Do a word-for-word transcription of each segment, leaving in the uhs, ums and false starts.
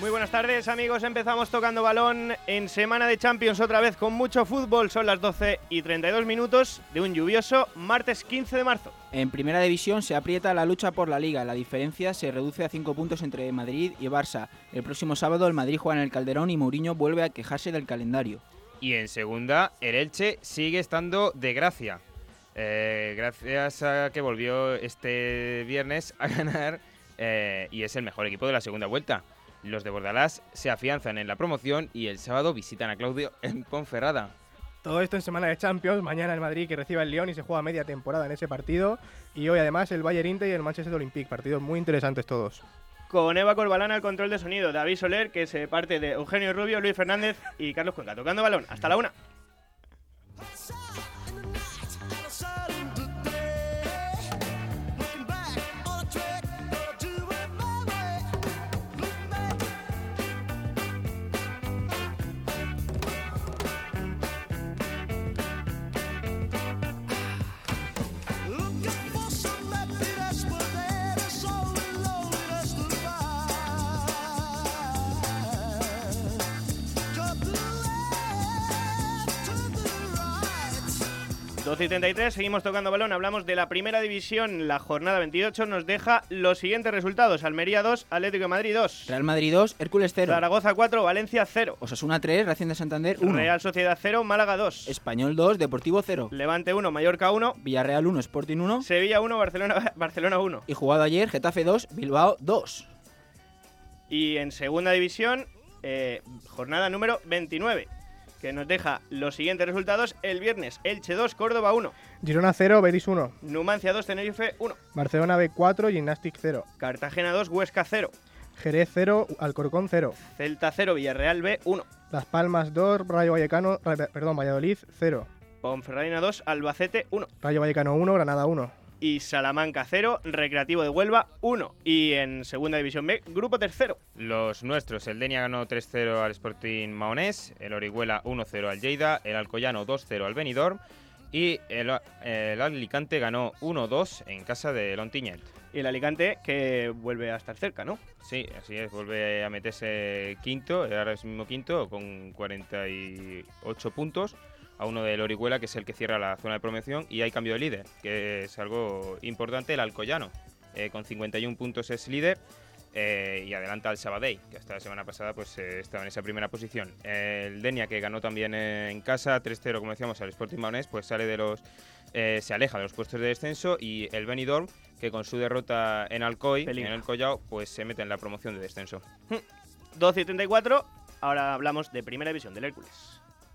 Muy buenas tardes, amigos. Empezamos tocando balón en semana de Champions, otra vez con mucho fútbol. Son las doce y treinta y dos minutos de un lluvioso martes quince de marzo. En Primera División se aprieta la lucha por la Liga. La diferencia se reduce a cinco puntos entre Madrid y Barça. El próximo sábado el Madrid juega en el Calderón y Mourinho vuelve a quejarse del calendario. Y en Segunda, el Elche sigue estando de gracia. Eh, gracias a que volvió este viernes a ganar eh, y es el mejor equipo de la segunda vuelta. Los de Bordalás se afianzan en la promoción y el sábado visitan a Claudio en Ponferrada. Todo esto en semana de Champions. Mañana el Madrid que recibe al Lyon y se juega media temporada en ese partido. Y hoy además el Bayern Inter y el Manchester Olympique. Partidos muy interesantes todos. Con Eva Corbalán al control de sonido, David Soler, que se parte de Eugenio Rubio, Luis Fernández y Carlos Cuenca. Tocando balón. Hasta la una. doce y treinta y tres, seguimos tocando balón, hablamos de la Primera División. La jornada veintiocho nos deja los siguientes resultados: Almería dos, Atlético de Madrid dos, Real Madrid dos, Hércules cero, Zaragoza cuatro, Valencia cero, Osasuna tres, Racing de Santander uno, Real Sociedad cero, Málaga dos, Español dos, Deportivo cero, Levante uno, Mallorca uno, Villarreal uno, Sporting uno, Sevilla uno, Barcelona, Barcelona uno. Y jugado ayer, Getafe dos, Bilbao dos. Y en Segunda División, eh, jornada número veintinueve, que nos deja los siguientes resultados: el viernes, Elche dos, Córdoba uno, Girona cero, Betis uno, Numancia dos, Tenerife uno, Barcelona B cuatro, Gimnastic cero, Cartagena dos, Huesca cero, Jerez cero, Alcorcón cero, Celta cero, Villarreal B uno, Las Palmas dos, Rayo Vallecano, perdón, Valladolid cero, Ponferradina dos, Albacete uno, Rayo Vallecano uno, Granada uno. Y Salamanca cero, Recreativo de Huelva uno. Y en Segunda División B, Grupo Tercero. Los nuestros, el Denia ganó tres cero al Sporting Maonés, el Orihuela uno cero al Lleida, el Alcoyano dos cero al Benidorm y el, el Alicante ganó uno dos en casa de Ontinyent. Y el Alicante que vuelve a estar cerca, ¿no? Sí, así es, vuelve a meterse quinto, ahora es mismo quinto, con cuarenta y ocho puntos. A uno del Orihuela, que es el que cierra la zona de promoción, y hay cambio de líder, que es algo importante. El Alcoyano, eh, con cincuenta y uno puntos es líder, eh, y adelanta al Sabadell, que hasta la semana pasada pues eh, estaba en esa primera posición. El Denia, que ganó también eh, en casa tres cero, como decíamos, al Sporting Maonés, pues sale de los, eh, se aleja de los puestos de descenso, y el Benidorm, que con su derrota en Alcoy, Peligro. en el Collao, pues se mete en la promoción de descenso. doce y treinta y cuatro, ahora hablamos de Primera División, del Hércules.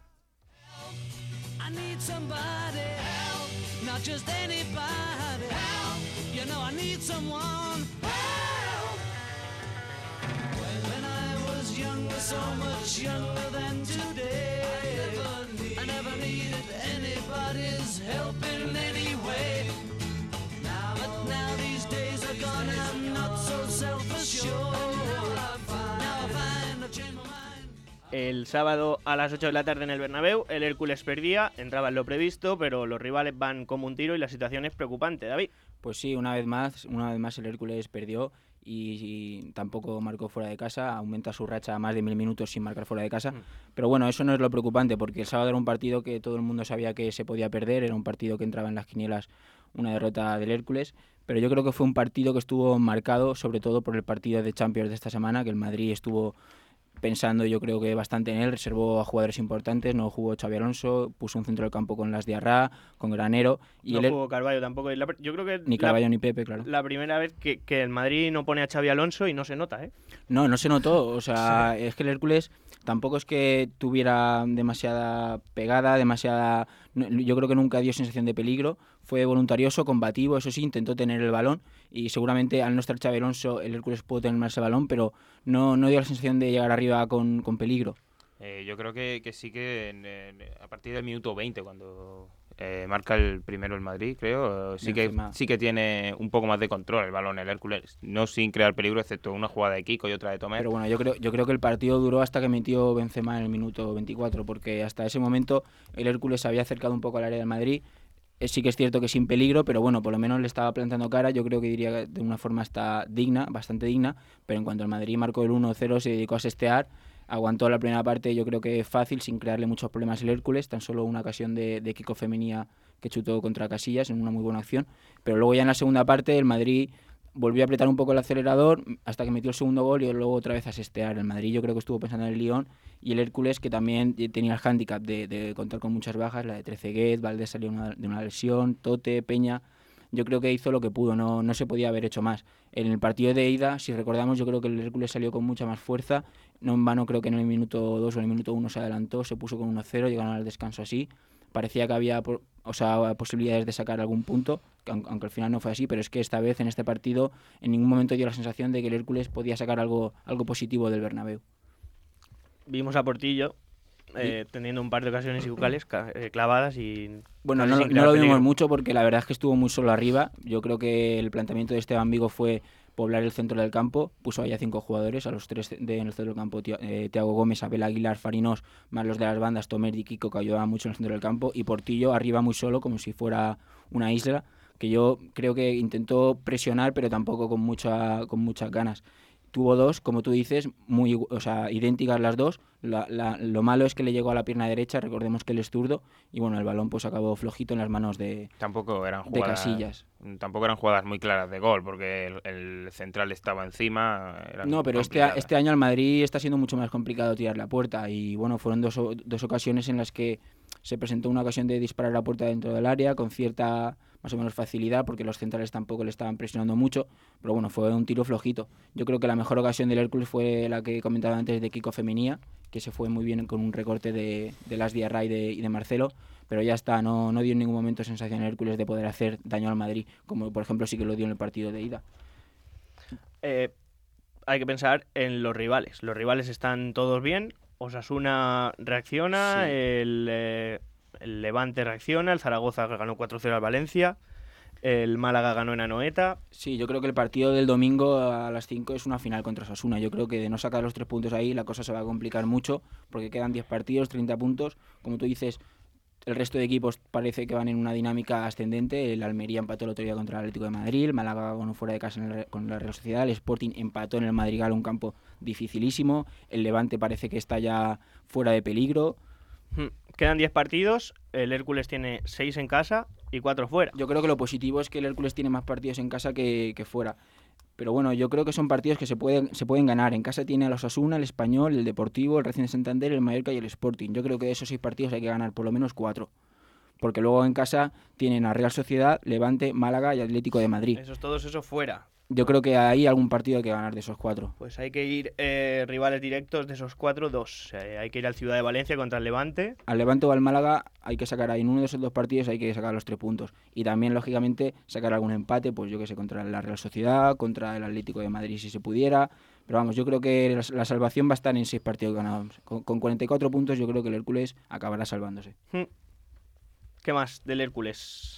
I need somebody help, not just anybody help. You know I need someone help. When I was younger, so much younger than today, I never, need, I never needed anybody's help in any way. Now, but now these days are gone, I'm not so self-assured. Now I find, now I find I've changed my mind. El sábado a las ocho de la tarde en el Bernabéu, el Hércules perdía, entraba en lo previsto, pero los rivales van como un tiro y la situación es preocupante, David. Pues sí, una vez más, una vez más el Hércules perdió y, y tampoco marcó fuera de casa, aumenta su racha a más de mil minutos sin marcar fuera de casa. Mm. Pero bueno, eso no es lo preocupante, porque el sábado era un partido que todo el mundo sabía que se podía perder, era un partido que entraba en las quinielas una derrota del Hércules, pero yo creo que fue un partido que estuvo marcado sobre todo por el partido de Champions de esta semana, que el Madrid estuvo pensando yo creo que bastante en él, reservó a jugadores importantes, no jugó Xabi Alonso, puso un centro del campo con Las Diarra, con Granero. Y no el... jugó Carballo tampoco. Yo creo que ni Carballo ni Pepe, claro. La primera vez que, que el Madrid no pone a Xabi Alonso y no se nota, ¿eh? No, no se notó. O sea, sí. Es que el Hércules tampoco es que tuviera demasiada pegada, demasiada... Yo creo que nunca dio sensación de peligro. Fue voluntarioso, combativo, eso sí, intentó tener el balón y seguramente al no estar Xabi Alonso el Hércules pudo tener más el balón, pero no, no dio la sensación de llegar arriba con, con peligro. Eh, yo creo que, que sí que en, en, a partir del minuto veinte, cuando eh, marca el primero el Madrid, creo, sí que, sí que tiene un poco más de control el balón el Hércules, no sin crear peligro, excepto una jugada de Kiko y otra de Tomé. Pero bueno, yo creo, yo creo que el partido duró hasta que metió Benzema en el minuto veinticuatro, porque hasta ese momento el Hércules se había acercado un poco al área del Madrid, eh, sí que es cierto que sin peligro, pero bueno, por lo menos le estaba plantando cara. Yo creo que diría que de una forma está digna, bastante digna, pero en cuanto el Madrid marcó el uno cero, se dedicó a sestear, aguantó la primera parte, yo creo que fácil, sin crearle muchos problemas al Hércules, tan solo una ocasión de, de Kiko Femenía que chutó contra Casillas en una muy buena acción, pero luego ya en la segunda parte el Madrid volvió a apretar un poco el acelerador hasta que metió el segundo gol y luego otra vez a sestear. El Madrid yo creo que estuvo pensando en el Lyon y el Hércules, que también tenía el hándicap de, de contar con muchas bajas, la de Trezeguet, Valdés salió una, de una lesión, Tote, Peña. Yo creo que hizo lo que pudo, no, no se podía haber hecho más. En el partido de ida, si recordamos, yo creo que el Hércules salió con mucha más fuerza. No en vano, creo que en el minuto dos o en el minuto uno se adelantó, se puso con uno cero, llegaron al descanso así. Parecía que había o sea, posibilidades de sacar algún punto, aunque al final no fue así, pero es que esta vez en este partido en ningún momento dio la sensación de que el Hércules podía sacar algo, algo positivo del Bernabéu. Vimos a Portillo eh, teniendo un par de ocasiones iguales eh, clavadas y... Bueno, no, no lo vimos mucho porque la verdad es que estuvo muy solo arriba. Yo creo que el planteamiento de Esteban Vigo fue poblar el centro del campo, puso ahí a cinco jugadores, a los tres de, en el centro del campo, eh, Thiago Gómez, Abel Aguilar, Farinos, más los de las bandas, Tomer y Kiko, que ayudaban mucho en el centro del campo, y Portillo arriba muy solo, como si fuera una isla, que yo creo que intentó presionar, pero tampoco con, mucha, con muchas ganas. Tuvo dos, como tú dices, muy, o sea, idénticas las dos. La, la, lo malo es que le llegó a la pierna derecha, recordemos que él es zurdo, y bueno, el balón pues acabó flojito en las manos de, tampoco eran de jugadas, Casillas. Tampoco eran jugadas muy claras de gol, porque el, el central estaba encima. No, pero este, este año al Madrid está siendo mucho más complicado tirar la puerta, y bueno, fueron dos, dos ocasiones en las que se presentó una ocasión de disparar la puerta dentro del área con cierta más o menos facilidad, porque los centrales tampoco le estaban presionando mucho, pero bueno, fue un tiro flojito. Yo creo que la mejor ocasión del Hércules fue la que he comentado antes de Kiko Femenía, que se fue muy bien con un recorte de, de Las Diarra y de, y de Marcelo, pero ya está, no, no dio en ningún momento sensación el Hércules de poder hacer daño al Madrid, como por ejemplo sí que lo dio en el partido de ida. Eh, hay que pensar en los rivales. Los rivales están todos bien, Osasuna reacciona, sí. el... Eh... El Levante reacciona, el Zaragoza ganó cuatro cero al Valencia, el Málaga ganó en Anoeta. Sí, yo creo que el partido del domingo a las cinco es una final contra Osasuna. Yo creo que de no sacar los tres puntos ahí la cosa se va a complicar mucho, porque quedan diez partidos, treinta puntos. Como tú dices, el resto de equipos parece que van en una dinámica ascendente. El Almería empató el otro día contra el Atlético de Madrid, el Málaga ganó fuera de casa en el, con la Real Sociedad, el Sporting empató en el Madrigal, un campo dificilísimo, el Levante parece que está ya fuera de peligro. Quedan diez partidos, el Hércules tiene seis en casa y cuatro fuera. Yo creo que lo positivo es que el Hércules tiene más partidos en casa que, que fuera. Pero bueno, yo creo que son partidos que se pueden, se pueden ganar. En casa tiene a los Osasuna, el Español, el Deportivo, el Racing de Santander, el Mallorca y el Sporting. Yo creo que de esos seis partidos hay que ganar por lo menos cuatro. Porque luego en casa tienen a Real Sociedad, Levante, Málaga y Atlético de Madrid. Esos todos esos fuera. Yo creo que hay algún partido que ganar de esos cuatro. Pues hay que ir eh, rivales directos de esos cuatro, dos. Eh, hay que ir al Ciudad de Valencia contra el Levante. Al Levante o al Málaga hay que sacar ahí, en uno de esos dos partidos hay que sacar los tres puntos. Y también, lógicamente, sacar algún empate, pues yo que sé, contra la Real Sociedad, contra el Atlético de Madrid si se pudiera. Pero vamos, yo creo que la, la salvación va a estar en seis partidos ganados. Con, con cuarenta y cuatro puntos yo creo que el Hércules acabará salvándose. ¿Qué más del Hércules?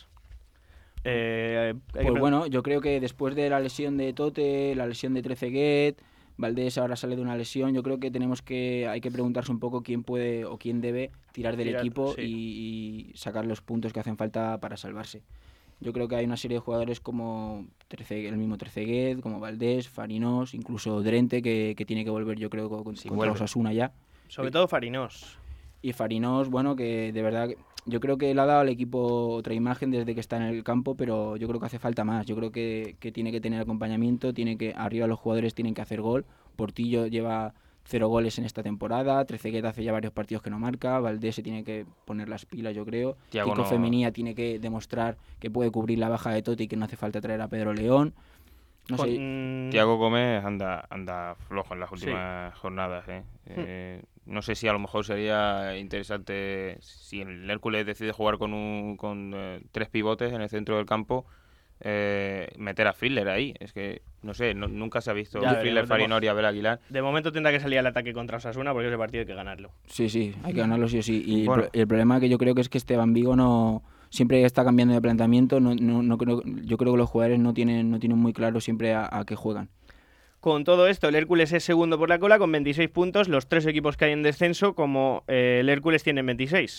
Eh, pues que... bueno, yo creo que después de la lesión de Tote, la lesión de Trezeguet, Valdés ahora sale de una lesión, yo creo que tenemos que hay que preguntarse un poco quién puede o quién debe tirar del tirar, equipo sí. y, y sacar los puntos que hacen falta para salvarse. Yo creo que hay una serie de jugadores como Treceguet, el mismo Trezeguet, como Valdés, Farinos, incluso Drente, que, que tiene que volver, yo creo, con, sí, contra Osasuna ya. Sobre y, todo Farinos. Y Farinos, bueno, que de verdad... Yo creo que le ha dado al equipo otra imagen desde que está en el campo, pero yo creo que hace falta más. Yo creo que, que tiene que tener acompañamiento, tiene que arriba los jugadores tienen que hacer gol. Portillo lleva cero goles en esta temporada, Trezeguet hace ya varios partidos que no marca, Valdés se tiene que poner las pilas, yo creo. Thiago Kiko no... Femenía tiene que demostrar que puede cubrir la baja de Totti y que no hace falta traer a Pedro León. No Con... sé. Thiago Gómez anda, anda flojo en las últimas sí. jornadas, ¿eh? Eh, no sé si a lo mejor sería interesante si el Hércules decide jugar con un con eh, tres pivotes en el centro del campo, eh, meter a Friedler ahí. Es que, no sé, no, nunca se ha visto ya, Friedler, Farinor y Abel Aguilar. De momento tendrá que salir al ataque contra Osasuna porque ese partido hay que ganarlo. Sí, sí, hay que ganarlo sí o sí. Y bueno. el, el problema que yo creo que es que Esteban Vigo no... siempre está cambiando de planteamiento. No, no, no creo, yo creo que los jugadores no tienen, no tienen muy claro siempre a, a qué juegan. Con todo esto, el Hércules es segundo por la cola con veintiséis puntos. Los tres equipos que hay en descenso, como eh, el Hércules tienen veintiséis.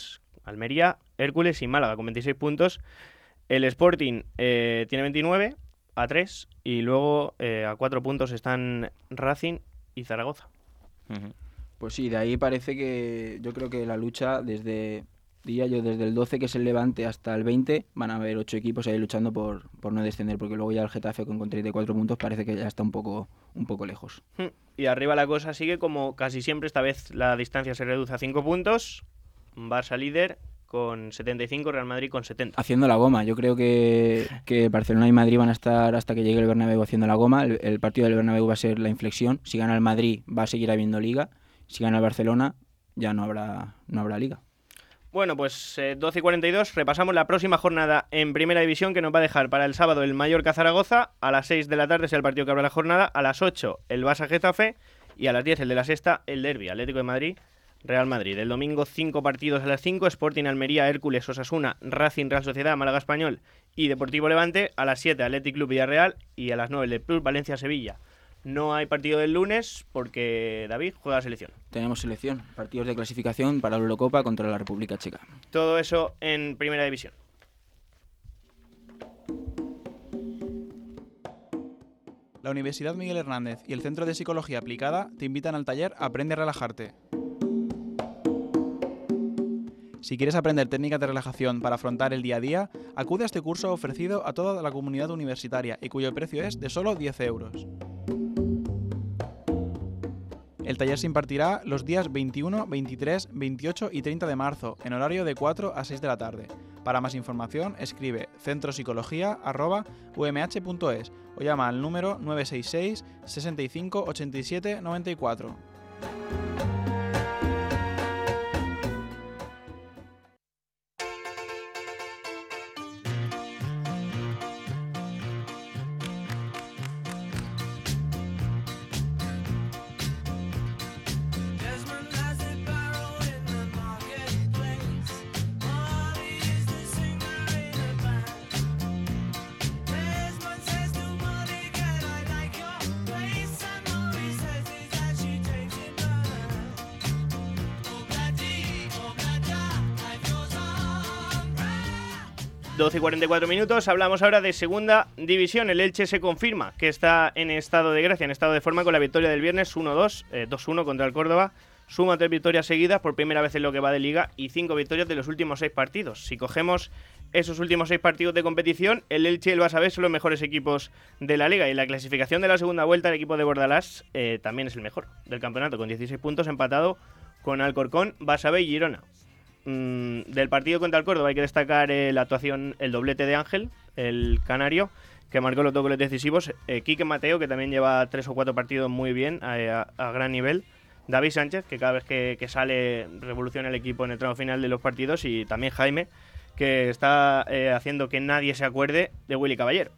Almería, Hércules y Málaga con veintiséis puntos. El Sporting eh, tiene veintinueve a tres y luego eh, a cuatro puntos están Racing y Zaragoza. Uh-huh. Pues sí, de ahí parece que yo creo que la lucha desde, diría yo, desde el doce que es el Levante hasta el veinte van a haber ocho equipos ahí luchando por, por no descender, porque luego ya el Getafe con treinta y cuatro puntos parece que ya está un poco, un poco lejos. Y arriba la cosa sigue como casi siempre, esta vez la distancia se reduce a cinco puntos. Barça líder con setenta y cinco, Real Madrid con setenta. Haciendo la goma, yo creo que, que Barcelona y Madrid van a estar hasta que llegue el Bernabéu haciendo la goma. El, el partido del Bernabéu va a ser la inflexión. Si gana el Madrid va a seguir habiendo liga. Si gana el Barcelona ya no habrá, no habrá liga. Bueno, pues eh, doce y cuarenta y dos, repasamos la próxima jornada en Primera División, que nos va a dejar para el sábado el Mallorca-Zaragoza, a las seis de la tarde es el partido que abre la jornada, a las ocho el Barça-Getafe y a las diez el de la sexta, el derbi, Atlético de Madrid, Real Madrid. El domingo cinco partidos a las cinco, Sporting, Almería, Hércules, Osasuna, Racing, Real Sociedad, Málaga Español y Deportivo Levante, a las siete Athletic Club Villarreal y a las nueve el de Plus Valencia-Sevilla. No hay partido del lunes porque David juega selección. Tenemos selección, partidos de clasificación para la Eurocopa contra la República Checa. Todo eso en Primera División. La Universidad Miguel Hernández y el Centro de Psicología Aplicada te invitan al taller Aprende a relajarte. Si quieres aprender técnicas de relajación para afrontar el día a día, acude a este curso ofrecido a toda la comunidad universitaria y cuyo precio es de solo diez euros. El taller se impartirá los días veintiuno, veintitrés, veintiocho y treinta de marzo, en horario de cuatro a seis de la tarde. Para más información, escribe centropsicología arroba u m h punto es o llama al número nueve seis seis, sesenta y cinco, ochenta y siete, noventa y cuatro. doce y cuarenta y cuatro minutos, hablamos ahora de Segunda División. El Elche se confirma que está en estado de gracia, en estado de forma con la victoria del viernes uno dos, eh, dos uno contra el Córdoba. Suma tres victorias seguidas por primera vez en lo que va de Liga y cinco victorias de los últimos seis partidos. Si cogemos esos últimos seis partidos de competición, el Elche y el Barça B son los mejores equipos de la Liga y la clasificación de la segunda vuelta el equipo de Bordalás eh, también es el mejor del campeonato, con dieciséis puntos, empatado con Alcorcón, Barça B y Girona. Del partido contra el Córdoba hay que destacar eh, la actuación, el doblete de Ángel, el canario, que marcó los dos goles decisivos. Eh, Quique Mateo, que también lleva tres o cuatro partidos muy bien, a, a, a gran nivel. David Sánchez, que cada vez que, que sale revoluciona el equipo en el tramo final de los partidos. Y también Jaime, que está eh, haciendo que nadie se acuerde de Willy Caballero.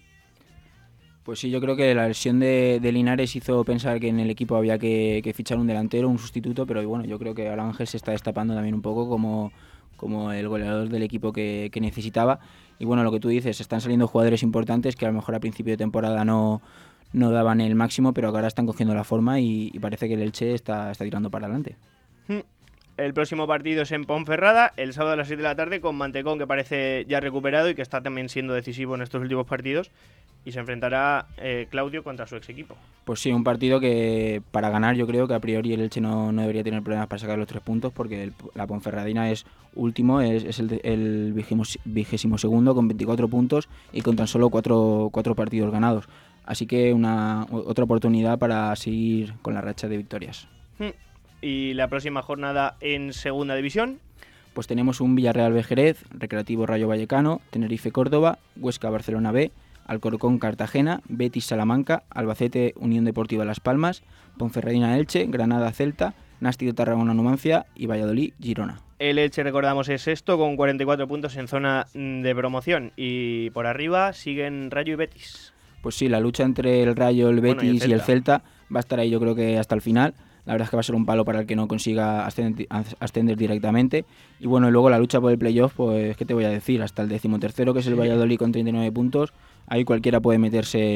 Pues sí, yo creo que la lesión de, de Linares hizo pensar que en el equipo había que, que fichar un delantero, un sustituto, pero bueno, yo creo que Alan Ángel se está destapando también un poco como, como el goleador del equipo que, que necesitaba. Y bueno, lo que tú dices, están saliendo jugadores importantes que a lo mejor a principio de temporada no, no daban el máximo, pero que ahora están cogiendo la forma y, y parece que el Elche está, está tirando para adelante. El próximo partido es en Ponferrada, el sábado a las seis de la tarde, con Mantecón, que parece ya recuperado y que está también siendo decisivo en estos últimos partidos. Y se enfrentará eh, Claudio contra su ex equipo. Pues sí, un partido que para ganar yo creo que a priori el Elche no, no debería tener problemas para sacar los tres puntos, porque el, la Ponferradina es último, es, es el, el vigésimo segundo con veinticuatro puntos y con tan solo cuatro, cuatro partidos ganados. Así que una otra oportunidad para seguir con la racha de victorias. Y la próxima jornada en Segunda División, pues tenemos un Villarreal B Jerez, Recreativo Rayo Vallecano, Tenerife Córdoba, Huesca Barcelona B, Alcorcón Cartagena, Betis Salamanca, Albacete Unión Deportiva Las Palmas, Ponferradina Elche, Granada Celta, Nasti de Tarragona Numancia y Valladolid Girona. El Elche, recordamos, es sexto con cuarenta y cuatro puntos en zona de promoción y por arriba siguen Rayo y Betis. Pues sí, la lucha entre el Rayo, el Betis bueno, y, el y el Celta va a estar ahí yo creo que hasta el final. La verdad es que va a ser un palo para el que no consiga ascender, ascender directamente. Y bueno, y luego la lucha por el playoff, pues ¿qué te voy a decir? Hasta el decimotercero, que es el Valladolid con treinta y nueve puntos, ahí cualquiera puede meterse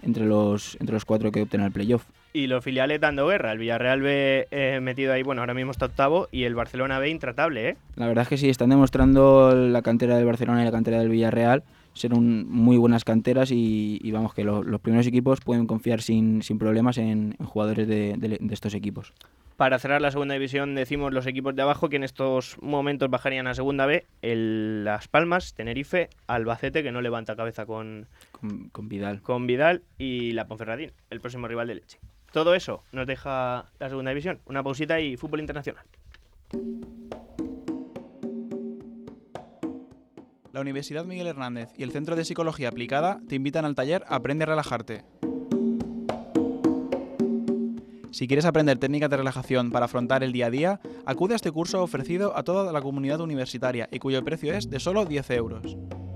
entre los, entre los cuatro que opten al playoff. Y los filiales dando guerra. El Villarreal B eh, metido ahí, bueno, ahora mismo está octavo, y el Barcelona B intratable, ¿eh? La verdad es que sí, están demostrando la cantera del Barcelona y la cantera del Villarreal ser un, muy buenas canteras y, y vamos, que lo, los primeros equipos pueden confiar sin, sin problemas en, en jugadores de, de, de estos equipos. Para cerrar la segunda división, decimos los equipos de abajo que en estos momentos bajarían a segunda B, el Las Palmas, Tenerife, Albacete, que no levanta cabeza con, Con, con Vidal. con Vidal, y la Ponferradín, el próximo rival de Leche. Todo eso nos deja la segunda división. Una pausita y fútbol internacional. La Universidad Miguel Hernández y el Centro de Psicología Aplicada te invitan al taller Aprende a relajarte. Si quieres aprender técnicas de relajación para afrontar el día a día, acude a este curso ofrecido a toda la comunidad universitaria y cuyo precio es de solo diez euros.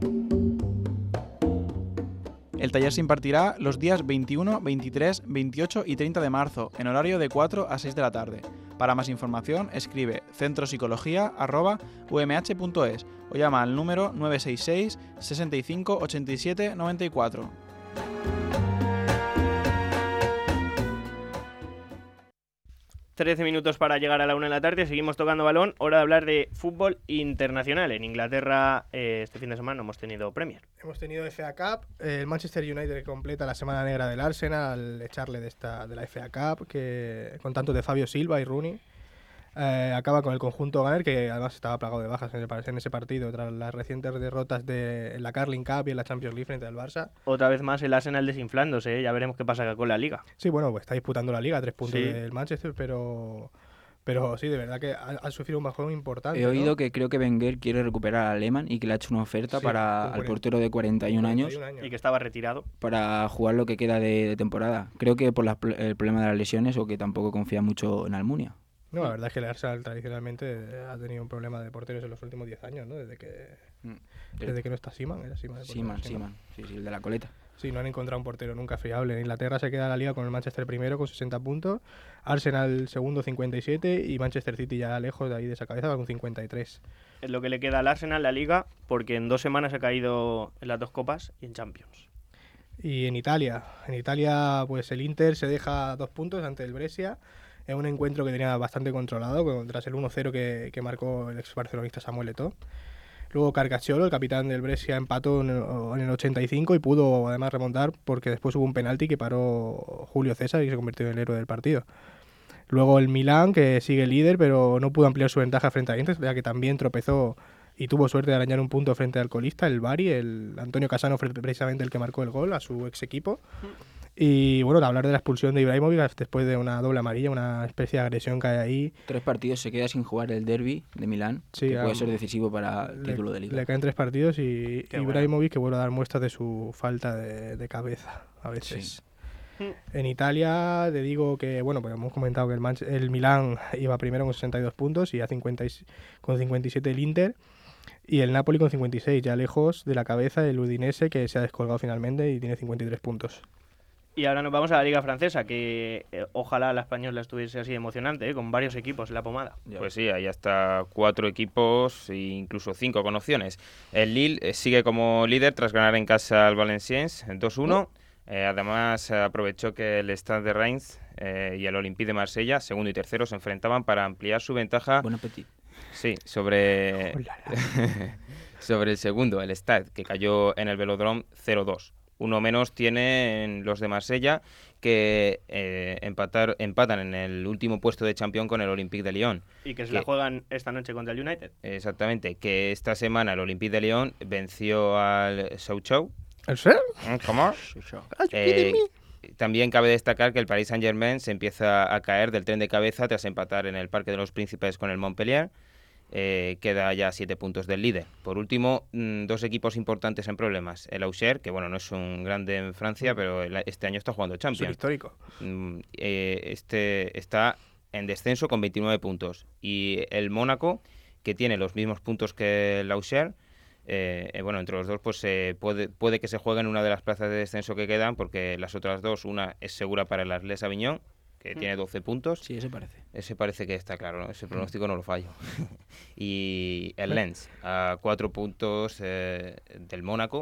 El taller se impartirá los días veintiuno, veintitrés, veintiocho y treinta de marzo, en horario de cuatro a seis de la tarde. Para más información, escribe centropsicología arroba u m h punto es o llama al número nueve seis seis, sesenta y cinco, ochenta y siete, noventa y cuatro. trece minutos para llegar a la una de la tarde, seguimos tocando balón, hora de hablar de fútbol internacional. En Inglaterra eh, este fin de semana hemos tenido Premier. Hemos tenido F A Cup, eh, el Manchester United completa la semana negra del Arsenal al echarle de, esta, de la F A Cup, que con tanto de Fabio Silva y Rooney. Eh, acaba con el conjunto Gunner, que además estaba plagado de bajas en, el, en ese partido tras las recientes derrotas de en la Carling Cup y en la Champions League frente al Barça. Otra vez más el Arsenal desinflándose, ¿eh? Ya veremos qué pasa con la Liga. Sí, bueno, pues está disputando la Liga a tres puntos Sí. del Manchester, pero pero sí, de verdad que ha, ha sufrido un bajón importante. He oído ¿no? que creo que Wenger quiere recuperar a Lehmann y que le ha hecho una oferta Sí, para con al cuarenta, portero de cuarenta y un años cuarenta y un años. Y que estaba retirado. para jugar lo que queda de, de temporada. Creo que por las, el problema de las lesiones o que tampoco confía mucho en Almunia. No, la verdad es que el Arsenal tradicionalmente ha tenido un problema de porteros en los últimos diez años, ¿no? Desde que desde que no está Seaman, era Seaman. el portero, Seaman, Seaman, sí, sí, el de la coleta. Sí, no han encontrado un portero nunca fiable. En Inglaterra se queda la liga con el Manchester primero con sesenta puntos, Arsenal segundo cincuenta y siete y Manchester City ya lejos de ahí de esa cabeza va con cincuenta y tres. Es lo que le queda al Arsenal, la Liga, porque en dos semanas ha caído en las dos copas y en Champions. Y en Italia, en Italia pues el Inter se deja dos puntos ante el Brescia en un encuentro que tenía bastante controlado con- tras el uno cero que, que marcó el ex barcelonista Samuel Eto'o. Luego Carcacciolo, el capitán del Brescia, empató en el, en el ochenta y cinco y pudo además remontar porque después hubo un penalti que paró Julio César y se convirtió en el héroe del partido. Luego el Milán, que sigue líder, pero no pudo ampliar su ventaja frente al Inter, ya que también tropezó y tuvo suerte de arañar un punto frente al colista, el Bari. El Antonio Casano fue precisamente el que marcó el gol a su ex equipo. Y bueno, de hablar de la expulsión de Ibrahimovic después de una doble amarilla, una especie de agresión que hay ahí. Tres partidos se queda sin jugar el derby de Milán, Sí, que puede um, ser decisivo para el Le, título de liga. le caen tres partidos y Qué Ibrahimovic que vuelve a dar muestras de su falta de, de cabeza a veces. Sí. En Italia te digo que, bueno, pues hemos comentado que el, Manch- el Milán iba primero con sesenta y dos puntos y a cincuenta y- con cincuenta y siete el Inter. Y el Napoli con cincuenta y seis, ya lejos de la cabeza del Udinese, que se ha descolgado finalmente y tiene cincuenta y tres puntos. Y ahora nos vamos a la Liga Francesa, que eh, ojalá la española estuviese así emocionante, ¿eh? Con varios equipos en la pomada. Ya. Pues sí, hay hasta cuatro equipos e incluso cinco con opciones. El Lille eh, sigue como líder tras ganar en casa al Valenciennes dos uno. Eh, además, eh, aprovechó que el Stade de Reims eh, y el Olympique de Marsella, segundo y tercero, se enfrentaban para ampliar su ventaja. Buen apetito. Sí, sobre, sobre el segundo, el Stade, que cayó en el Velodrome cero dos. Uno menos tienen los de Marsella, que eh, empatar, empatan en el último puesto de campeón con el Olympique de Lyon. Y que se ¿Qué? la juegan esta noche contra el United. Exactamente, que esta semana el Olympique de Lyon venció al Sochaux. ¿El ser? ¿Cómo? Eh, también cabe destacar que el Paris Saint-Germain se empieza a caer del tren de cabeza tras empatar en el Parque de los Príncipes con el Montpellier. Eh, queda ya a siete puntos del líder. Por último, mmm, dos equipos importantes en problemas. El Auxerre, que bueno, no es un grande en Francia, pero el, este año está jugando Es un Champions. histórico. Mm, eh, este está en descenso con veintinueve puntos. Y el Mónaco, que tiene los mismos puntos que el Auxerre, eh, eh, bueno, entre los dos pues eh, puede, puede que se jueguen una de las plazas de descenso que quedan, porque las otras dos, una es segura para el Arles Avignon, que Mm. tiene doce puntos. Sí, eso parece. Ese parece que está claro, ¿no? Ese pronóstico no lo fallo. Y el Lens, a cuatro puntos eh, del Mónaco,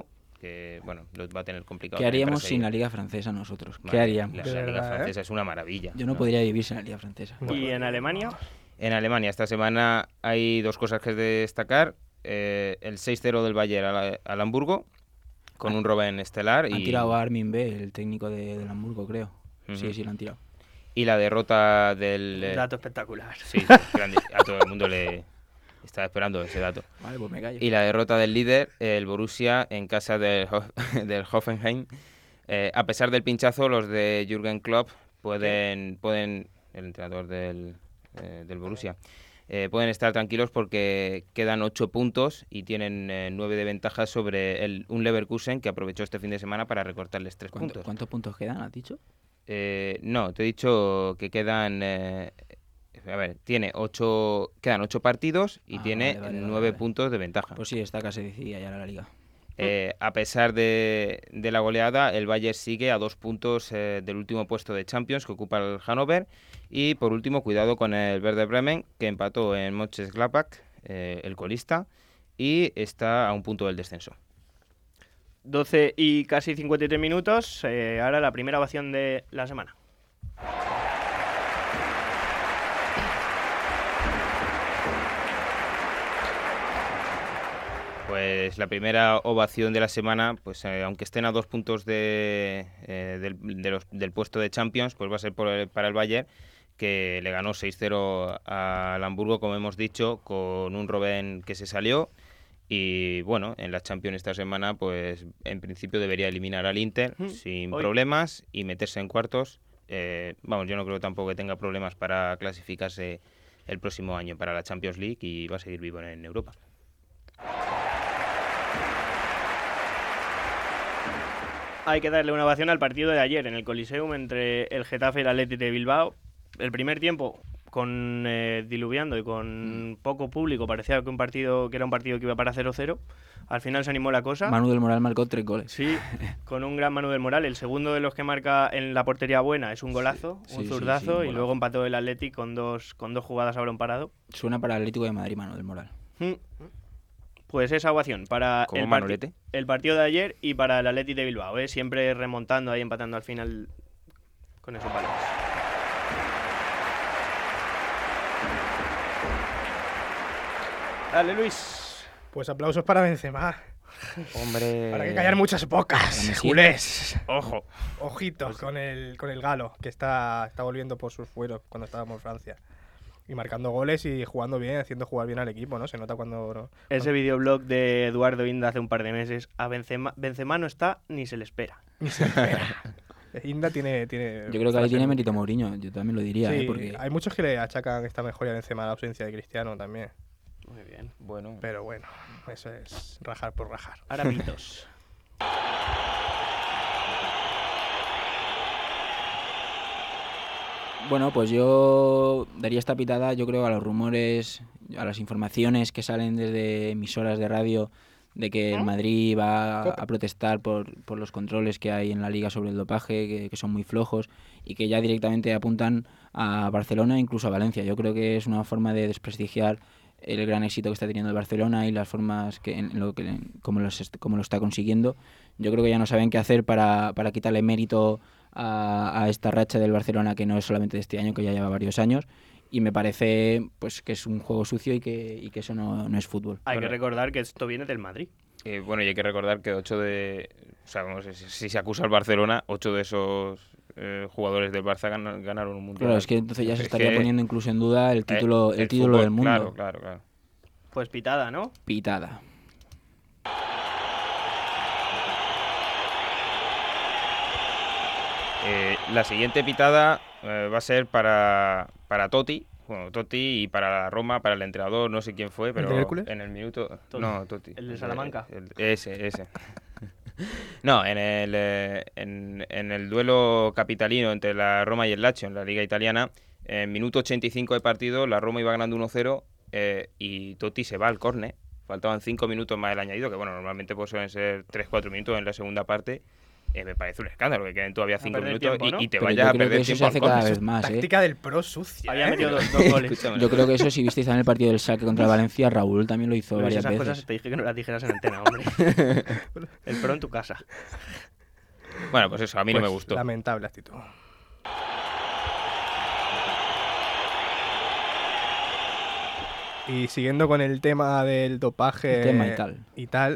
que bueno, lo va a tener complicado. ¿Qué también para haríamos sin seguir. la Liga Francesa nosotros? ¿Qué Madre, haríamos? La, De la Liga verdad, ¿eh? francesa es una maravilla. Yo no podría vivir sin la Liga Francesa. ¿Y en Alemania? En Alemania esta semana hay dos cosas que destacar. Eh, el seis cero del Bayern al, al Hamburgo, con un Robben estelar. Han y, tirado a Armin B, el técnico de, del Hamburgo, creo. Ujú. Sí, sí, lo han tirado. y la derrota del... eh, Dato espectacular. sí, sí, grande. A todo el mundo le estaba esperando ese dato. Vale, pues me callo. Y la derrota del líder, el Borussia, en casa del, Hof- del Hoffenheim. Eh, a pesar del pinchazo, los de Jürgen Klopp pueden, pueden el entrenador del, eh, del Borussia, eh, pueden estar tranquilos porque quedan ocho puntos y tienen eh, nueve de ventaja sobre el, un Leverkusen que aprovechó este fin de semana para recortarles tres ¿Cuánto- puntos. ¿Cuántos puntos quedan, has dicho? Eh, no, te he dicho que quedan... eh, a ver, tiene ocho, quedan ocho partidos y Ah, tiene vale, vale, vale, nueve vale. puntos de ventaja. Pues sí, está casi decidida ya la Liga. Eh, a pesar de, de la goleada, el Bayern sigue a dos puntos eh, del último puesto de Champions que ocupa el Hannover. Y por último, cuidado con el Werder Bremen, que empató en Mönchengladbach, eh, el colista, y está a un punto del descenso. doce y casi cincuenta y tres minutos. Eh, ahora la primera ovación de la semana. Pues la primera ovación de la semana, pues eh, aunque estén a dos puntos de, eh, del, de los- del puesto de Champions, pues va a ser por el- para el Bayern, que le ganó seis cero al Hamburgo, como hemos dicho, con un Robben que se salió. Y bueno, en la Champions esta semana, pues en principio debería eliminar al Inter Mm, sin hoy. problemas y meterse en cuartos. Eh, vamos, yo no creo tampoco que tenga problemas para clasificarse el próximo año para la Champions League y va a seguir vivo en Europa. Hay que darle una ovación al partido de ayer en el Coliseum entre el Getafe y el Athletic de Bilbao. El primer tiempo, con eh, diluviando y con poco público, parecía que un partido que era un partido que iba para cero cero. Al final se animó la cosa. Manu del Moral marcó tres goles. Sí, con un gran Manu del Moral. El segundo de los que marca en la portería buena es un golazo, Sí, un sí, sí, zurdazo, sí, un y golazo. luego empató el Athletic con dos, con dos jugadas a balón parado. Suena para el Atlético de Madrid, Manu del Moral. Mm. Pues esa ovación para Como el, parti- Manolete. el partido de ayer y para el Athletic de Bilbao, ¿eh? Siempre remontando ahí, empatando al final con esos balones. Dale, Luis. Pues aplausos para Benzema. Hombre. Para que callar muchas bocas, Messi. culés. Ojo. Ojitos con el, con el galo, que está, está volviendo por sus fueros cuando estábamos en Francia. Y marcando goles y jugando bien, haciendo jugar bien al equipo, ¿no? Se nota cuando... ¿no? Ese videoblog de Eduardo Inda hace un par de meses, a Benzema, Benzema no está ni se le espera. Ni se espera. Inda tiene... tiene Yo creo que ahí frase tiene muy- mérito Mourinho, yo también lo diría, Sí, ¿eh? Porque hay muchos que le achacan esta mejoría de Benzema a la ausencia de Cristiano también. Muy bien. Bueno. Pero bueno, eso es rajar por rajar. Ahora mitos. Bueno, pues yo daría esta pitada, yo creo, a los rumores, a las informaciones que salen desde emisoras de radio de que el Madrid va a, a protestar por, por los controles que hay en la liga sobre el dopaje, que, que son muy flojos y que ya directamente apuntan a Barcelona e incluso a Valencia. Yo creo que es una forma de desprestigiar el gran éxito que está teniendo el Barcelona y las formas que, en lo que como, los, est- como lo está consiguiendo. Yo creo que ya no saben qué hacer para, para quitarle mérito a, a esta racha del Barcelona, que no es solamente de este año, que ya lleva varios años, y me parece pues que es un juego sucio y que, y que eso no, no es fútbol. Hay Bueno. que recordar que esto viene del Madrid. Eh, bueno, y hay que recordar que ocho de... O sea, vamos, si, si se acusa al Barcelona, ocho de esos eh, jugadores del Barça gan- ganaron un mundial. Claro, es que entonces ya se Es estaría que, poniendo incluso en duda el eh, título, el el título fútbol, del mundo. Claro, claro, claro. Pues pitada, ¿no? Pitada. Eh, la siguiente pitada eh, va a ser para, para Totti. Bueno, Totti y para Roma, para el entrenador, no sé quién fue, pero de Hércules? en el minuto... Totti. No, Totti. ¿El de Salamanca? El- ese, ese. No, en el, eh, en, en el duelo capitalino entre la Roma y el Lazio en la Liga Italiana, en minuto ochenta y cinco de partido, la Roma iba ganando uno cero eh, y Totti se va al córner. Faltaban cinco minutos más del añadido, que bueno, normalmente pues suelen ser tres cuatro minutos en la segunda parte. eh, me parece un escándalo que queden todavía cinco perder minutos tiempo, ¿no? y, y te Pero vayas yo a creo que perder eso se tiempo hace al cada córner. vez más, ¿eh? Táctica del pro sucia. Había ¿eh? metido dos, dos goles. Escúchame. Yo creo que eso, si visteis en el partido del Schalke contra el Valencia, Raúl también lo hizo Luis, varias esas veces. cosas te dije que no las dijeras en antena, hombre. El pro en tu casa. Bueno, pues eso, a mí Pues, no me gustó. Lamentable actitud. Y siguiendo con el tema del dopaje El tema y tal. y tal,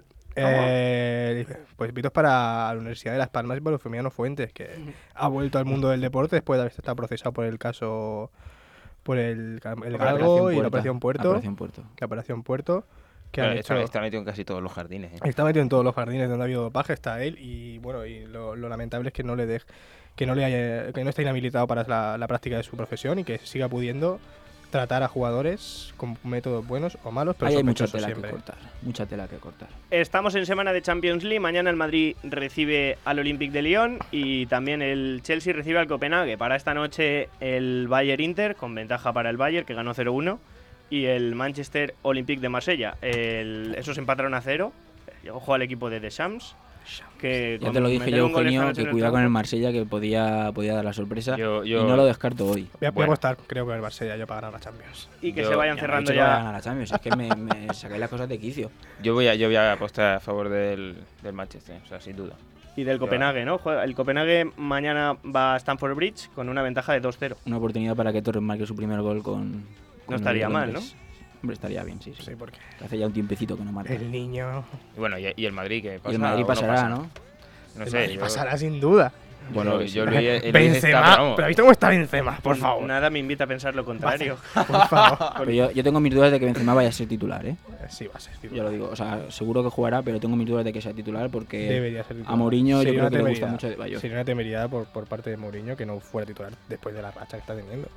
eh, pues pitos para la Universidad de Las Palmas y para Eufemiano Fuentes, que ha vuelto al mundo del deporte después de haber estado procesado por el caso, por el, el La Galgo y la Puerta. Operación Puerto. La Operación Puerto. La Operación Puerto, que Claro, han está, hecho... está metido en casi todos los jardines. ¿eh? Está metido en todos los jardines donde ha habido dopaje, está él, y bueno, y lo, lo lamentable es que no le deje, que no le haya, que no esté inhabilitado para la, la práctica de su profesión y que siga pudiendo tratar a jugadores con métodos buenos o malos, pero Ahí hay mucha sospechosos tela siempre. que cortar. Mucha tela que cortar. Estamos en semana de Champions League. Mañana el Madrid recibe al Olympique de Lyon y también el Chelsea recibe al Copenhague. Para esta noche el Bayern Inter, con ventaja para el Bayern, que ganó cero uno, y el Manchester Olympique de Marsella. El, esos empataron a cero. Ojo al equipo de Deschamps. Que Ya con te lo dije meter yo, un gol esta Eugenio, noche en que el cuidado con el campo. Marsella, que podía, podía dar la sorpresa. Yo- yo- Y no lo descarto hoy. Voy a, voy a Bueno. apostar, creo que el Marsella yo para ganar la Champions. Y que Yo- se vayan Ya no he cerrando dicho que vaya a ya. ganar la Champions, es que me, me sacáis las cosas de quicio. Yo voy a, yo voy a apostar a favor del, del Manchester, o sea, sin duda. Y del Copenhague, ¿no? Juega- El Copenhague mañana va a Stamford Bridge con una ventaja de dos cero. Una oportunidad para que Torres marque su primer gol con. con el estaría mal, Londres. Hombre, estaría bien, sí, sí. Sí, porque Que hace ya un tiempecito que no marca. el niño... Y bueno, y, y el Madrid, que pasa Y el Madrid o pasará, pasa. ¿no? No el sé, Madrid yo, pasará sin duda. Bueno, Bueno, yo sí. lo vi- el- el- Benzema, está, vamos. pero ¿has visto cómo está Benzema? Por Pues favor. Nada me invita a pensar lo contrario. Por favor. Pero yo, yo tengo mis dudas de que Benzema vaya a ser titular, ¿eh? Sí, va a ser Yo titular. lo digo. O sea, seguro que jugará, pero tengo mis dudas de que sea titular porque Debería ser titular. a Mourinho yo Sería creo una que le gusta temeridad. mucho de Bayo. Sería una temeridad por, por parte de Mourinho que no fuera titular después de la racha que está teniendo.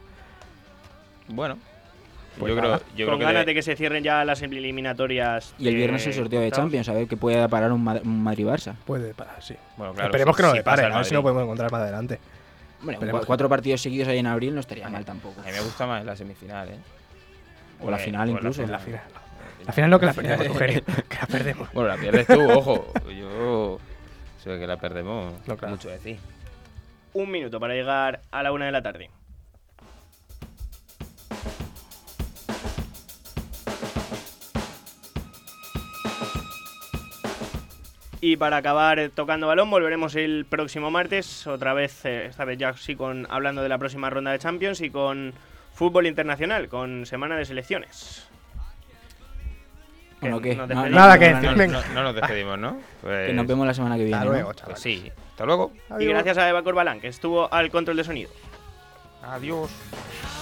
Bueno, Pues yo nada, creo, yo Con creo que ganas de- de que se cierren ya las eliminatorias. Y el viernes el sorteo de octavos. Champions, a ver qué puede parar un, Ma- un Madrid-Barça. Puede parar, sí. bueno, claro, Esperemos si- que no si le pasa pare, el a ver si Madrid. lo podemos encontrar más adelante. Bueno, Esperemos cua- que- cuatro partidos seguidos ahí en abril no estaría mal tampoco. A mí me gusta más la semifinal, ¿eh? O la Eh, final o incluso. La final. La final no, que la perdemos, Eugenio. Que la perdemos. Bueno, la pierdes tú, ojo. Yo sé que la perdemos. No, claro. Mucho decir. Un minuto para llegar a la una de la tarde. Y para acabar tocando balón, volveremos el próximo martes, otra vez, eh, esta vez ya sí con hablando de la próxima ronda de Champions y con fútbol internacional, con semana de selecciones. Bueno, ¿qué? nos No, despedimos. Nada que no, no, decir, no, venga. No, no nos despedimos, ¿no? Pues, Que nos vemos la semana que viene. Hasta ¿no? luego, chaval. pues sí. Hasta luego. Y gracias a Eva Corbalán, que estuvo al control de sonido. Adiós.